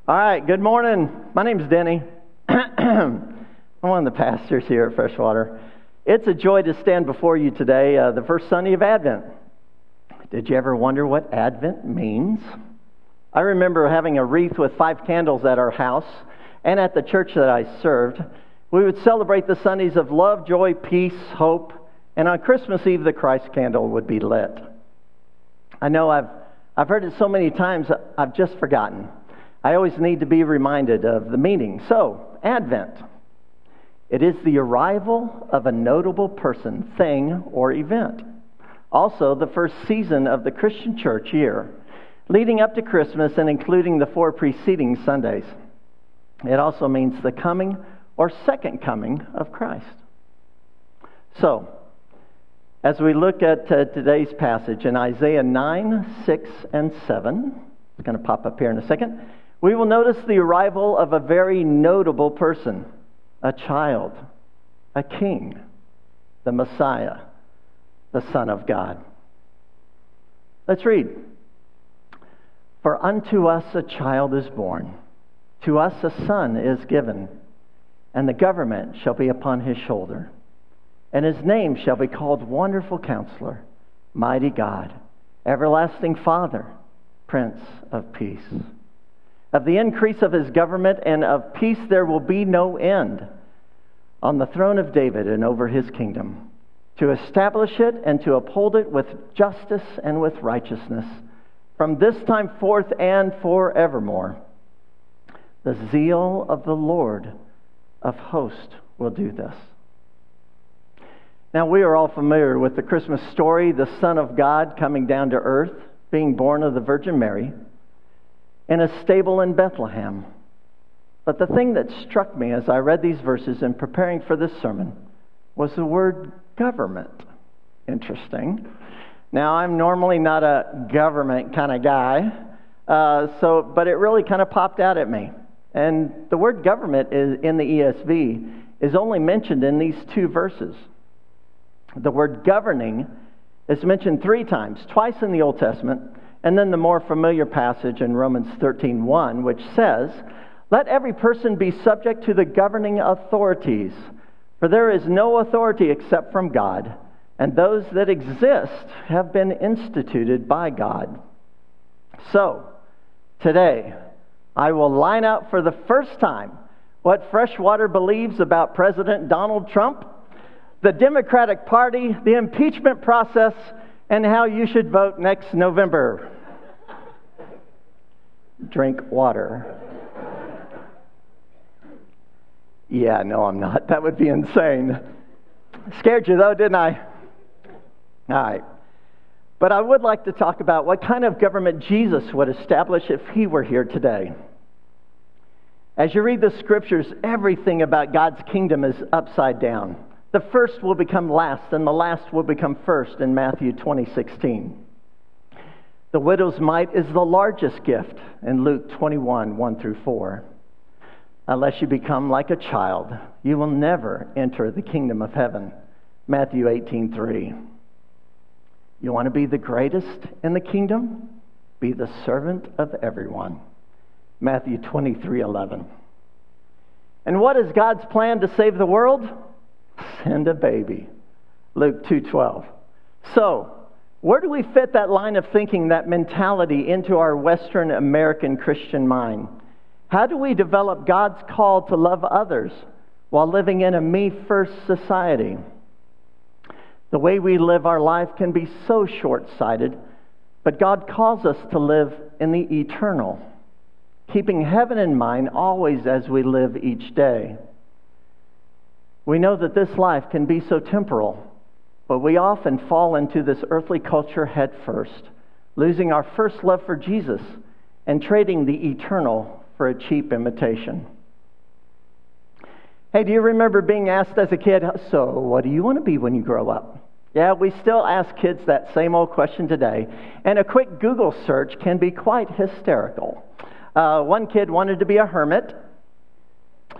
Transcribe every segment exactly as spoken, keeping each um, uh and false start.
All right, good morning. My name's Denny. I'm one of the pastors here at Freshwater. It's a joy to stand before you today, uh, the first Sunday of Advent. Did you ever wonder what Advent means? I remember having a wreath with five candles at our house and at the church that I served. We would celebrate the Sundays of love, joy, peace, hope, and on Christmas Eve, the Christ candle would be lit. I know I've I've heard it so many times, I've just forgotten. I always need to be reminded of the meaning. So, Advent. It is the arrival of a notable person, thing, or event. Also, the first season of the Christian church year, leading up to Christmas and including the four preceding Sundays. It also means the coming or second coming of Christ. So, as we look at uh, today's passage in Isaiah nine, six, and seven, it's going to pop up here in a second, we will notice the arrival of a very notable person, a child, a king, the Messiah, the Son of God. Let's read. For unto us a child is born, to us a son is given, and the government shall be upon his shoulder. And his name shall be called Wonderful Counselor, Mighty God, Everlasting Father, Prince of Peace. Of the increase of his government and of peace there will be no end, on the throne of David and over his kingdom, to establish it and to uphold it with justice and with righteousness, from this time forth and forevermore. The zeal of the Lord of hosts will do this. Now, we are all familiar with the Christmas story, the Son of God coming down to earth, being born of the Virgin Mary, in a stable in Bethlehem. But the thing that struck me as I read these verses in preparing for this sermon was the word government. Interesting. Now, I'm normally not a government kind of guy, uh, so but it really kind of popped out at me. And the word government is, in the E S V is only mentioned in these two verses. The word governing is mentioned three times, twice in the Old Testament, and then the more familiar passage in Romans thirteen one, which says, "Let every person be subject to the governing authorities, for there is no authority except from God, and those that exist have been instituted by God." So, today, I will line out for the first time what Freshwater believes about President Donald Trump, the Democratic Party, the impeachment process, and how you should vote next November. Drink water. Yeah, no, I'm not. That would be insane. Scared you, though, didn't I? All right. But I would like to talk about what kind of government Jesus would establish if he were here today. As you read the scriptures, everything about God's kingdom is upside down. The first will become last, and the last will become first in Matthew twenty sixteen. The widow's mite is the largest gift in Luke twenty-one, one through four. Unless you become like a child, you will never enter the kingdom of heaven. Matthew eighteen, three. You want to be the greatest in the kingdom? Be the servant of everyone. Matthew twenty-three, eleven. And what is God's plan to save the world? Send a baby. Luke two, twelve. So, where do we fit that line of thinking, that mentality, into our Western American Christian mind? How do we develop God's call to love others while living in a me-first society? The way we live our life can be so short-sighted, but God calls us to live in the eternal, keeping heaven in mind always as we live each day. We know that this life can be so temporal, but we often fall into this earthly culture head first, losing our first love for Jesus and trading the eternal for a cheap imitation. Hey, do you remember being asked as a kid, so what do you want to be when you grow up? Yeah, we still ask kids that same old question today, and a quick Google search can be quite hysterical. Uh, one kid wanted to be a hermit.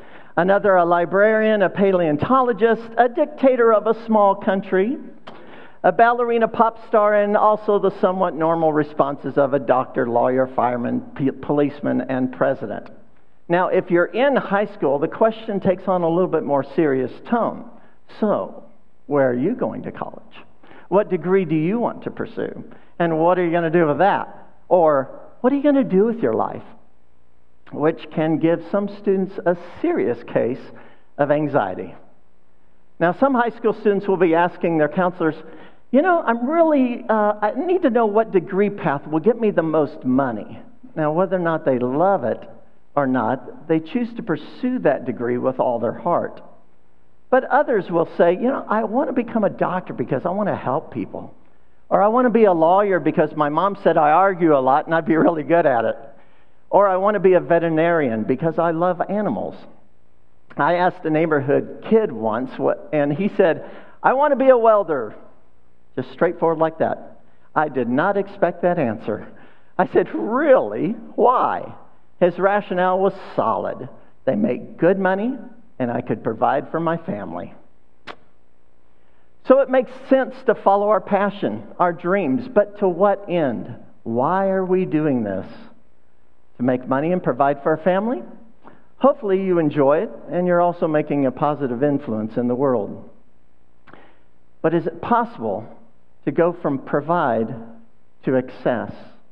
Another, a librarian, a paleontologist, a dictator of a small country, a ballerina, pop star, and also the somewhat normal responses of a doctor, lawyer, fireman, p- policeman, and president. Now, if you're in high school, the question takes on a little bit more serious tone. So, where are you going to college? What degree do you want to pursue? And what are you going to do with that? Or, what are you going to do with your life? Which can give some students a serious case of anxiety. Now, some high school students will be asking their counselors, you know, I'm really, uh, I need to know what degree path will get me the most money. Now, whether or not they love it or not, they choose to pursue that degree with all their heart. But others will say, you know, I want to become a doctor because I want to help people. Or I want to be a lawyer because my mom said I argue a lot and I'd be really good at it. Or I want to be a veterinarian because I love animals. I asked a neighborhood kid once, what, and he said, I want to be a welder. Just straightforward like that. I did not expect that answer. I said, really? Why? His rationale was solid. They make good money, and I could provide for my family. So it makes sense to follow our passion, our dreams, but to what end? Why are we doing this? To make money and provide for our family? Hopefully you enjoy it, and you're also making a positive influence in the world. But is it possible to go from provide to excess?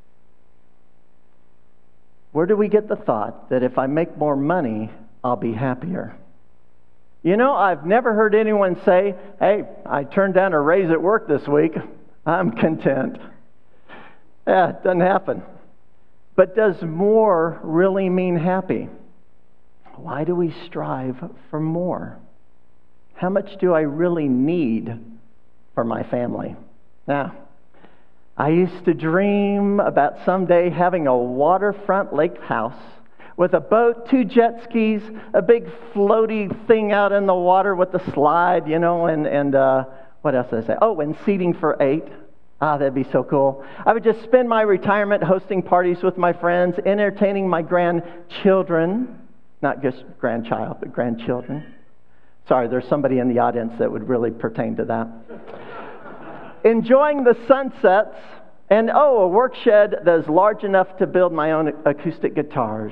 Where do we get the thought that if I make more money, I'll be happier? You know, I've never heard anyone say, hey, I turned down a raise at work this week. I'm content. Yeah, it doesn't happen. But does more really mean happy? Why do we strive for more? How much do I really need for my family? Now, I used to dream about someday having a waterfront lake house with a boat, two jet skis, a big floaty thing out in the water with the slide, you know, and, and uh, what else did I say? Oh, and seating for eight. Ah, that'd be so cool. I would just spend my retirement hosting parties with my friends, entertaining my grandchildren. Not just grandchild, but grandchildren. Sorry, there's somebody in the audience that would really pertain to that. Enjoying the sunsets, and oh, a work shed that is large enough to build my own acoustic guitars.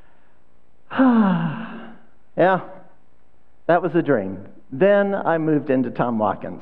Yeah, that was a dream. Then I moved into Tom Watkins.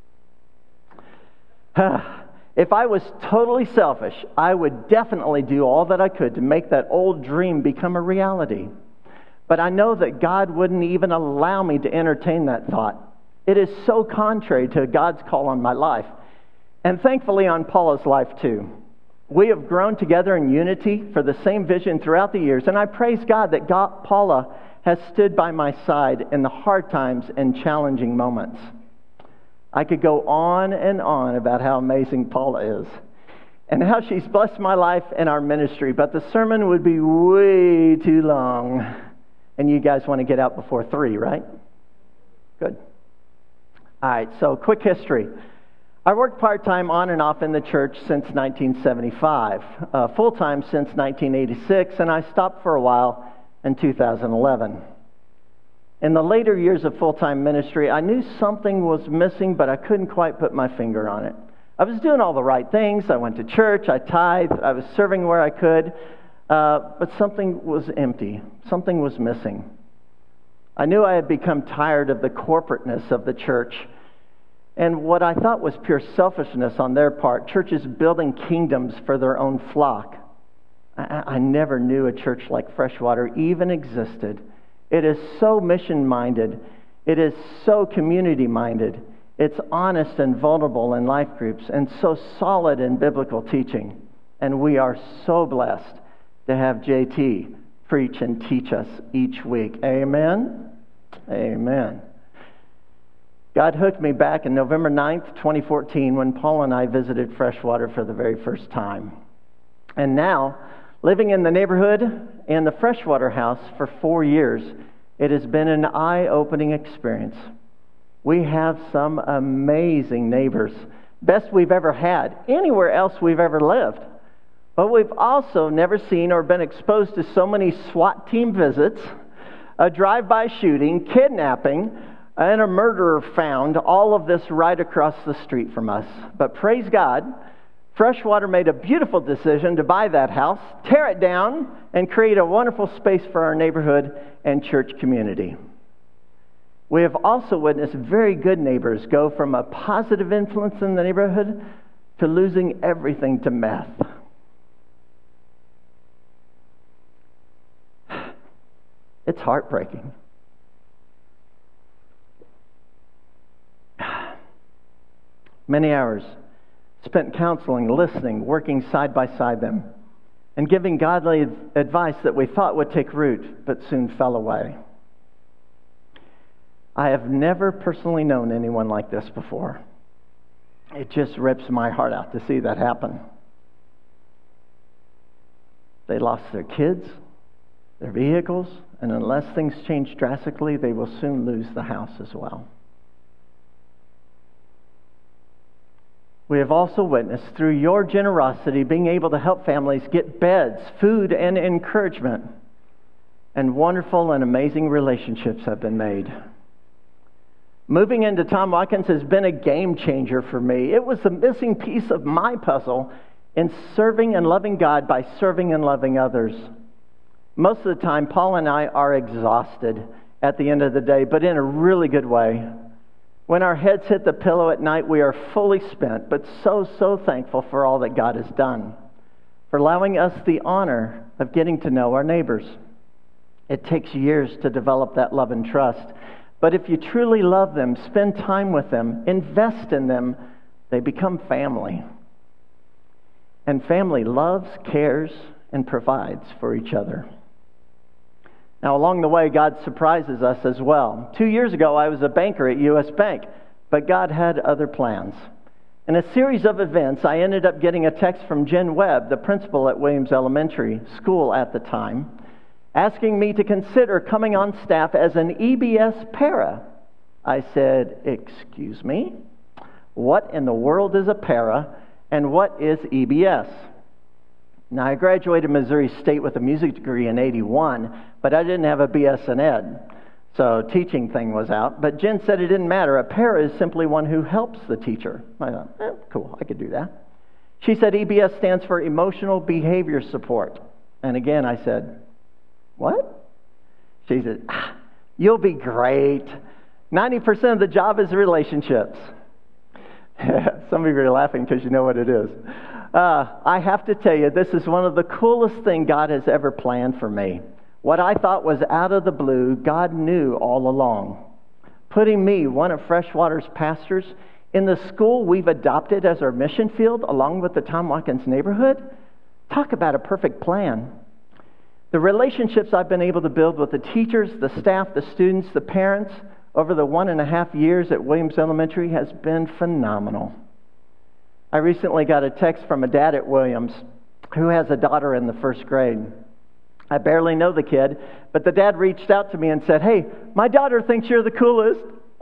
If I was totally selfish, I would definitely do all that I could to make that old dream become a reality. But I know that God wouldn't even allow me to entertain that thought. It is so contrary to God's call on my life. And thankfully on Paula's life too. We have grown together in unity for the same vision throughout the years. And I praise God that God, Paula has stood by my side in the hard times and challenging moments. I could go on and on about how amazing Paula is and how she's blessed my life and our ministry. But the sermon would be way too long. And you guys want to get out before three, right? Good. All right, so quick history. I worked part-time on and off in the church since nineteen seventy-five, uh, full-time since nineteen eighty-six, and I stopped for a while in two thousand eleven. In the later years of full-time ministry, I knew something was missing, but I couldn't quite put my finger on it. I was doing all the right things. I went to church, I tithed, I was serving where I could, uh, but something was empty. Something was missing. I knew I had become tired of the corporateness of the church and what I thought was pure selfishness on their part, churches building kingdoms for their own flock. I, I never knew a church like Freshwater even existed. It is so mission-minded. It is so community-minded. It's honest and vulnerable in life groups and so solid in biblical teaching. And we are so blessed to have J T preach and teach us each week. Amen? Amen. God hooked me back in November ninth, twenty fourteen, when Paul and I visited Freshwater for the very first time. And now, living in the neighborhood and the Freshwater house for four years, it has been an eye-opening experience. We have some amazing neighbors, best we've ever had, anywhere else we've ever lived. But we've also never seen or been exposed to so many SWAT team visits, a drive-by shooting, kidnapping, and a murderer found. All of this right across the street from us. But praise God, Freshwater made a beautiful decision to buy that house, tear it down, and create a wonderful space for our neighborhood and church community. We have also witnessed very good neighbors go from a positive influence in the neighborhood to losing everything to meth. It's heartbreaking. Many hours spent counseling, listening, working side by side them, and giving godly advice that we thought would take root, but soon fell away. I have never personally known anyone like this before. It just rips my heart out to see that happen. They lost their kids, their vehicles, and unless things change drastically, they will soon lose the house as well. We have also witnessed, through your generosity, being able to help families get beds, food, and encouragement. And wonderful and amazing relationships have been made. Moving into Tom Watkins has been a game changer for me. It was the missing piece of my puzzle in serving and loving God by serving and loving others. Most of the time, Paul and I are exhausted at the end of the day, but in a really good way. When our heads hit the pillow at night, we are fully spent, but so, so thankful for all that God has done, for allowing us the honor of getting to know our neighbors. It takes years to develop that love and trust, but if you truly love them, spend time with them, invest in them, they become family. And family loves, cares, and provides for each other. Now, along the way, God surprises us as well. Two years ago, I was a banker at U S Bank, but God had other plans. In a series of events, I ended up getting a text from Jen Webb, the principal at Williams Elementary School at the time, asking me to consider coming on staff as an E B S para. I said, "Excuse me? What in the world is a para, and what is E B S?" Now, I graduated Missouri State with a music degree in eighty-one, but I didn't have a B S in Ed, so teaching thing was out. But Jen said it didn't matter. A para is simply one who helps the teacher. I thought, eh, cool, I could do that. She said E B S stands for Emotional Behavior Support. And again, I said, what? She said, ah, you'll be great. ninety percent of the job is relationships. Some of you are laughing because you know what it is. Uh, I have to tell you, this is one of the coolest things God has ever planned for me. What I thought was out of the blue, God knew all along. Putting me, one of Freshwater's pastors, in the school we've adopted as our mission field, along with the Tom Watkins neighborhood, talk about a perfect plan. The relationships I've been able to build with the teachers, the staff, the students, the parents, over the one and a half years at Williams Elementary has been phenomenal. I recently got a text from a dad at Williams who has a daughter in the first grade. I barely know the kid, but the dad reached out to me and said, "Hey, my daughter thinks you're the coolest."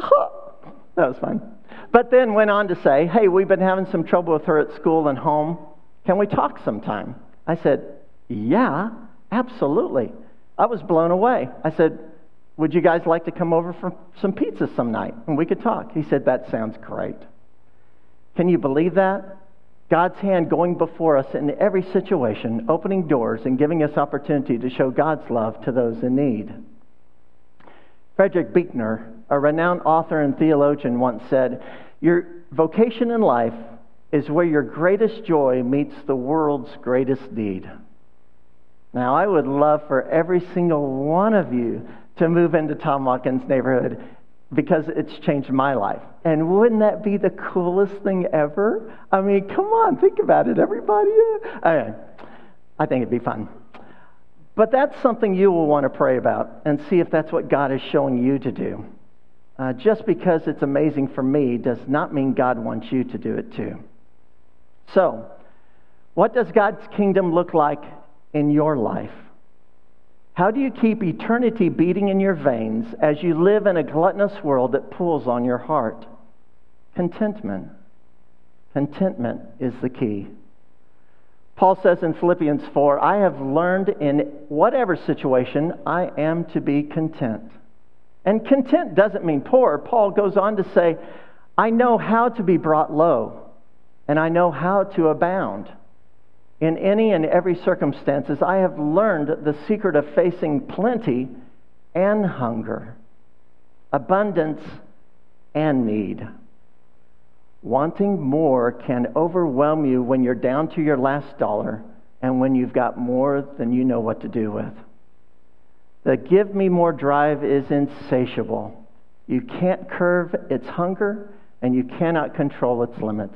That was fun. But then went on to say, "Hey, we've been having some trouble with her at school and home. Can we talk sometime?" I said, "Yeah, absolutely." I was blown away. I said, "Would you guys like to come over for some pizza some night and we could talk?" He said, "That sounds great." Can you believe that? God's hand going before us in every situation, opening doors and giving us opportunity to show God's love to those in need. Frederick Buechner, a renowned author and theologian, once said, "Your vocation in life is where your greatest joy meets the world's greatest need." Now, I would love for every single one of you to move into Tom Watkins' neighborhood because it's changed my life. And wouldn't that be the coolest thing ever? I mean, come on, think about it, everybody. I, I think it'd be fun. But that's something you will want to pray about and see if that's what God is showing you to do. Uh, just because it's amazing for me does not mean God wants you to do it too. So, what does God's kingdom look like in your life? How do you keep eternity beating in your veins as you live in a gluttonous world that pulls on your heart? Contentment. Contentment is the key. Paul says in Philippians four, "I have learned in whatever situation I am to be content." And content doesn't mean poor. Paul goes on to say, I know how to be brought low, and I know how to abound. In any and every circumstances, I have learned the secret of facing plenty and hunger, abundance and need. Wanting more can overwhelm you when you're down to your last dollar and when you've got more than you know what to do with. The give me more drive is insatiable. You can't curb its hunger, and you cannot control its limits.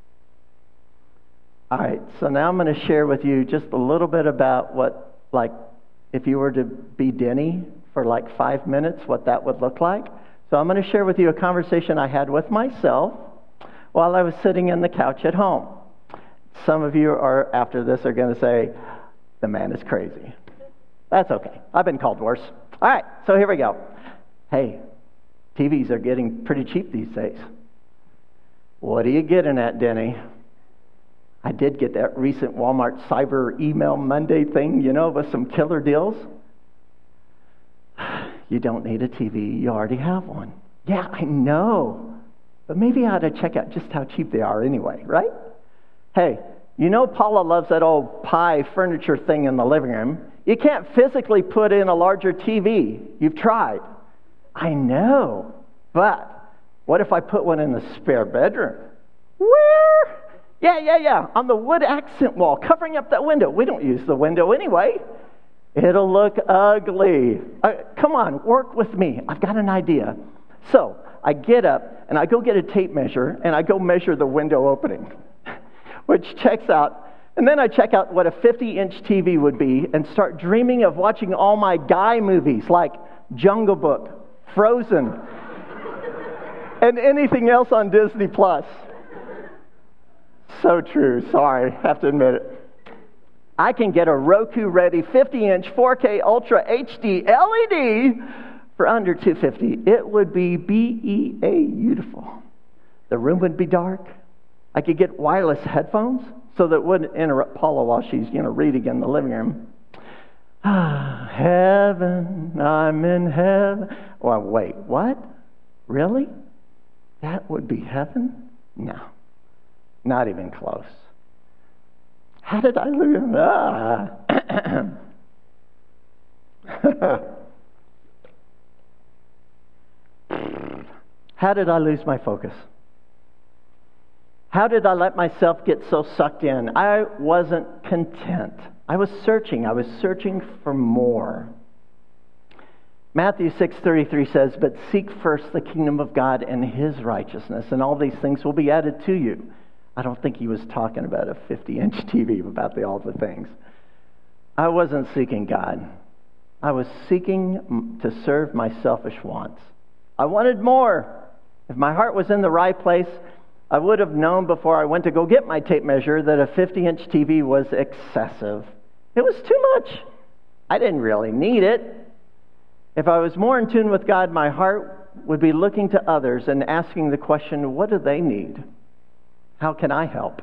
All right, so now I'm going to share with you just a little bit about what, like, if you were to be Denny for like five minutes, what that would look like. So I'm going to share with you a conversation I had with myself while I was sitting in the couch at home. Some of you are, after this, are going to say, the man is crazy. That's okay. I've been called worse. All right, so here we go. Hey, T Vs are getting pretty cheap these days. What are you getting at, Denny? I did get that recent Walmart Cyber Email Monday thing, you know, with some killer deals. You don't need a T V. You already have one. Yeah, I know. But maybe I ought to check out just how cheap they are anyway, right? Hey, you know Paula loves that old pie furniture thing in the living room. You can't physically put in a larger T V. You've tried. I know. But what if I put one in the spare bedroom? Where? Yeah, yeah, yeah. On the wood accent wall, covering up that window. We don't use the window anyway. It'll look ugly. Uh, come on, work with me. I've got an idea. So I get up and I go get a tape measure and I go measure the window opening, which checks out. And then I check out what a fifty-inch T V would be and start dreaming of watching all my guy movies like Jungle Book, Frozen, and anything else on Disney Plus. So true. Sorry, have to admit it. I can get a Roku-ready fifty-inch four K Ultra H D L E D for under two hundred fifty dollars. It would be B E A beautiful. The room would be dark. I could get wireless headphones so that it wouldn't interrupt Paula while she's, you know, reading in the living room. Ah, heaven, I'm in heaven. Well, wait, what? Really? That would be heaven? No, not even close. How did I lose? Ah. How did I lose my focus? How did I let myself get so sucked in? I wasn't content. I was searching. I was searching for more. Matthew six thirty-three says, "But seek first the kingdom of God and His righteousness, and all these things will be added to you." I don't think he was talking about a fifty-inch T V, about the, all the things. I wasn't seeking God. I was seeking to serve my selfish wants. I wanted more. If my heart was in the right place, I would have known before I went to go get my tape measure that a fifty-inch T V was excessive. It was too much. I didn't really need it. If I was more in tune with God, my heart would be looking to others and asking the question, what do they need? How can I help?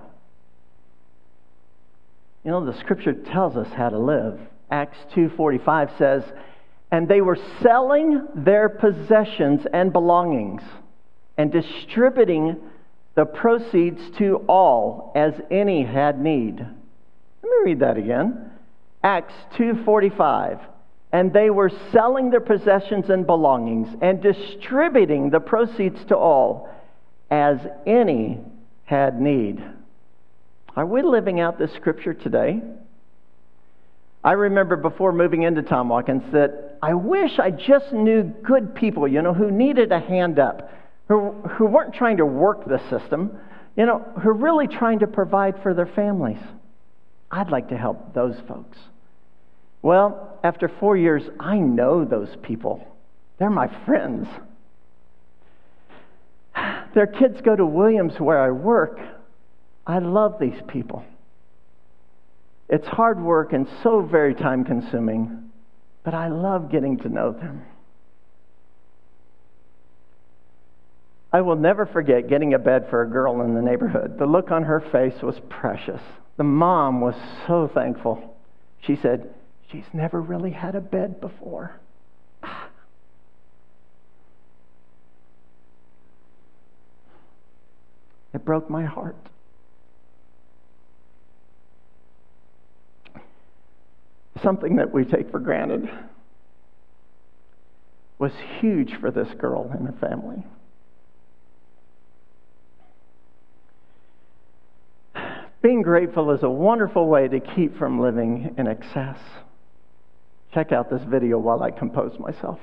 You know, the scripture tells us how to live. Acts two forty-five says, "And they were selling their possessions and belongings and distributing the proceeds to all as any had need." Let me read that again. Acts two forty-five. "And they were selling their possessions and belongings and distributing the proceeds to all as any had need." Are we living out this scripture today? I remember before moving into Tom Watkins that I wish I just knew good people, you know, who needed a hand up, who, who weren't trying to work the system, you know, who are really trying to provide for their families. I'd like to help those folks. Well, after four years, I know those people. They're my friends. Their kids go to Williams where I work. I love these people. It's hard work and so very time consuming, but I love getting to know them. I will never forget getting a bed for a girl in the neighborhood. The look on her face was precious. The mom was so thankful. She said, "She's never really had a bed before." It broke my heart. Something that we take for granted was huge for this girl and her family. Being grateful is a wonderful way to keep from living in excess. Check out this video while I compose myself.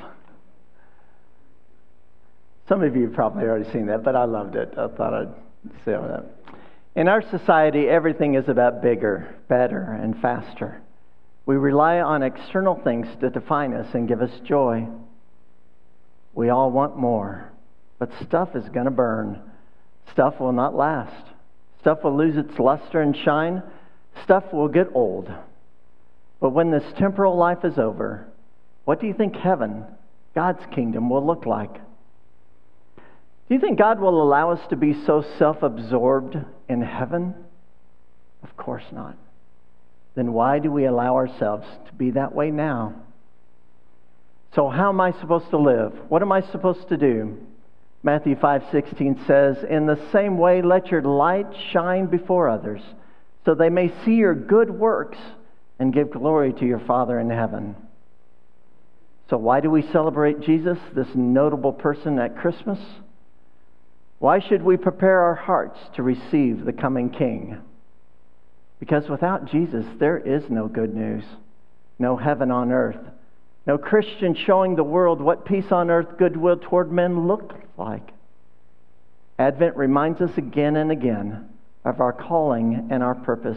Some of you have probably already seen that, but I loved it. I thought I'd say that. In our society, everything is about bigger, better, and faster. We rely on external things to define us and give us joy. We all want more, but stuff is going to burn. Stuff will not last. Stuff will lose its luster and shine. Stuff will get old. But when this temporal life is over, what do you think heaven, God's kingdom, will look like? Do you think God will allow us to be so self-absorbed in heaven? Of course not. Then why do we allow ourselves to be that way now? So how am I supposed to live? What am I supposed to do? Matthew five sixteen says, "In the same way, let your light shine before others, so they may see your good works and give glory to your Father in heaven." So why do we celebrate Jesus, this notable person, at Christmas? Why should we prepare our hearts to receive the coming King? Because without Jesus, there is no good news, no heaven on earth, no Christian showing the world what peace on earth, goodwill toward men look like. Advent reminds us again and again of our calling and our purpose.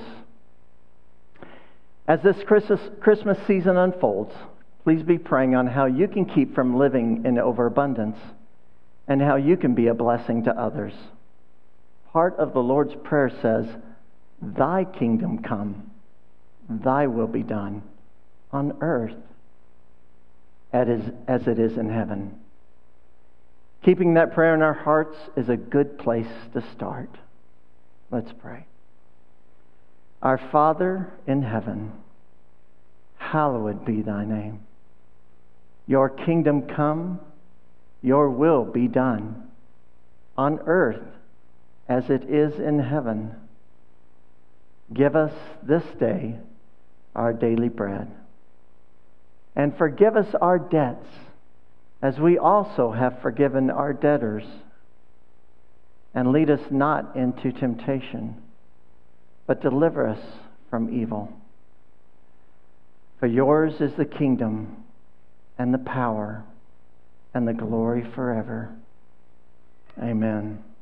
As this Christmas, Christmas season unfolds, please be praying on how you can keep from living in overabundance and how you can be a blessing to others. Part of the Lord's Prayer says, "Thy kingdom come, thy will be done on earth as it is in heaven." Keeping that prayer in our hearts is a good place to start. Let's pray. Our Father in heaven, hallowed be thy name. Your kingdom come, your will be done on earth as it is in heaven. Give us this day our daily bread. And forgive us our debts as we also have forgiven our debtors. And lead us not into temptation, but deliver us from evil. For yours is the kingdom and the power and the glory forever. Amen.